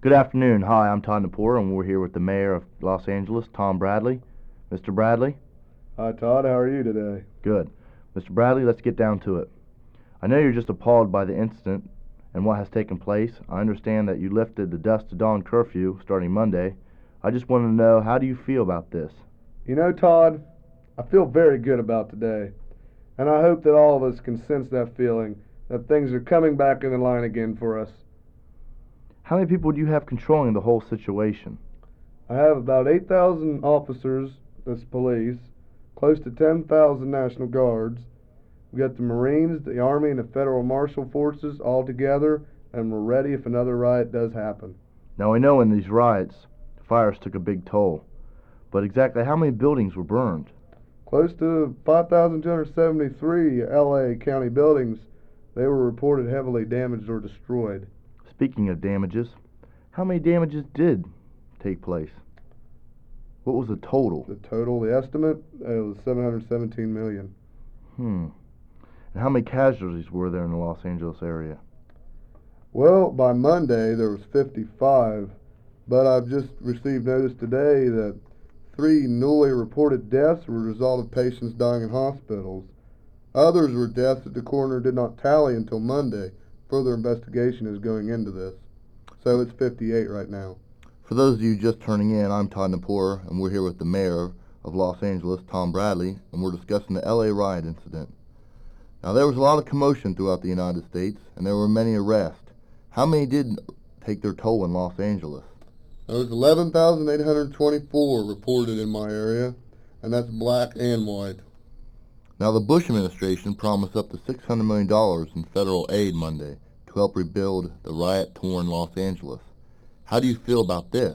Good afternoon. Hi, I'm Todd Napor, and we're here with the mayor of Los Angeles, Tom Bradley. Mr. Bradley? Hi, Todd. How are you today? Good. Mr. Bradley, let's get down to it. I know you're just appalled by the incident and what has taken place. I understand that you lifted the dusk to dawn curfew starting Monday. I just want to know, how do you feel about this? You know, Todd, I feel very good about today, and I hope that all of us can sense that feeling, that things are coming back in the line again for us. How many people do you have controlling the whole situation? I have about 8,000 officers, that's police, close to 10,000 National Guards. We got the Marines, the Army, and the Federal Marshal Forces all together, and we're ready if another riot does happen. Now, I know in these riots, fires took a big toll, but exactly how many buildings were burned? Close to 5,273 LA County buildings, they were reported heavily damaged or destroyed. Speaking of damages, how many damages did take place? What was the total? The estimate, it was 717 million. And how many casualties were there in the Los Angeles area? Well, by Monday there was 55, but I've just received notice today that 3 newly reported deaths were a result of patients dying in hospitals. Others were deaths that the coroner did not tally until Monday. Further investigation is going into this. So it's 58 right now. For those of you just turning in, I'm Todd Napor, and we're here with the mayor of Los Angeles, Tom Bradley, and we're discussing the LA riot incident. Now, there was a lot of commotion throughout the United States, and there were many arrests. How many did take their toll in Los Angeles? There was 11,824 reported in my area, and that's black and white. Now, the Bush administration promised up to $600 million in federal aid Monday to help rebuild the riot-torn Los Angeles. How do you feel about this?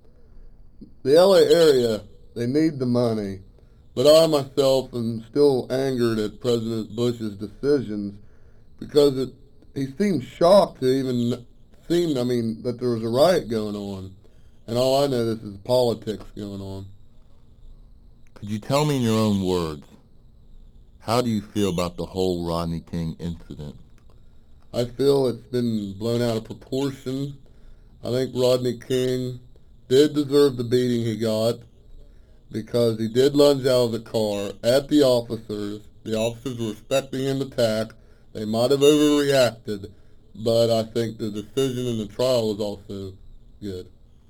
The LA area, they need the money, but I myself am still angered at President Bush's decisions because he seemed shocked to even that there was a riot going on. And all I know, this is politics going on. Could you tell me in your own words, how do you feel about the whole Rodney King incident? I feel it's been blown out of proportion. I think Rodney King did deserve the beating he got because he did lunge out of the car at the officers. The officers were expecting an attack. They might have overreacted, but I think the decision in the trial was also good.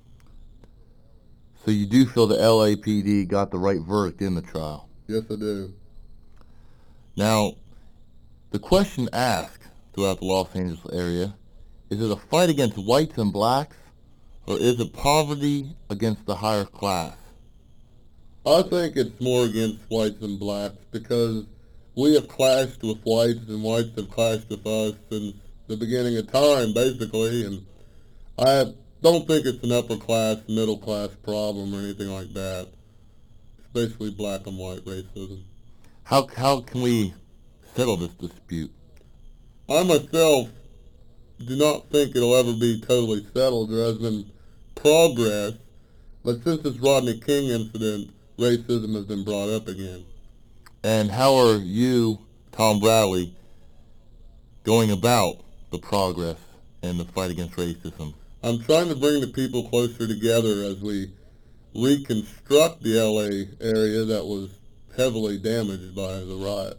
So you do feel the LAPD got the right verdict in the trial? Yes, I do. Now, the question asked throughout the Los Angeles area, is it a fight against whites and blacks, or is it poverty against the higher class? I think it's more against whites and blacks because we have clashed with whites and whites have clashed with us since the beginning of time, basically, and I don't think it's an upper class, middle class problem or anything like that. It's basically black and white racism. How can we settle this dispute? I myself do not think it'll ever be totally settled. There has been progress, but since this Rodney King incident, racism has been brought up again. And how are you, Tom Bradley, going about the progress and the fight against racism? I'm trying to bring the people closer together as we reconstruct the LA area that was heavily damaged by the riot.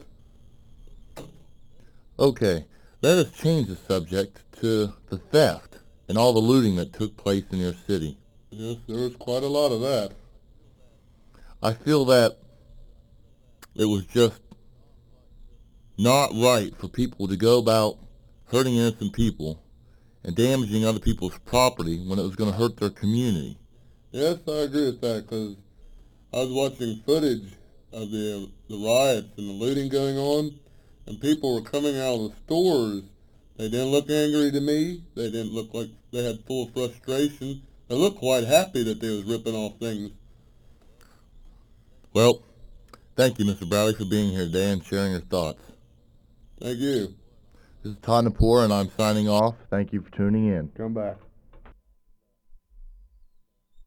Okay, let us change the subject to the theft and all the looting that took place in your city. Yes, there was quite a lot of that. I feel that it was just not right for people to go about hurting innocent people and damaging other people's property when it was going to hurt their community. Yes, I agree with that because I was watching footage of the riots and the looting going on, and people were coming out of the stores. They didn't look angry to me. They didn't look like they had full frustration. They looked quite happy that they was ripping off things. Well, thank you, Mr. Bradley, for being here today and sharing your thoughts. Thank you. This is Todd Napor, and I'm signing off. Thank you for tuning in. Come back.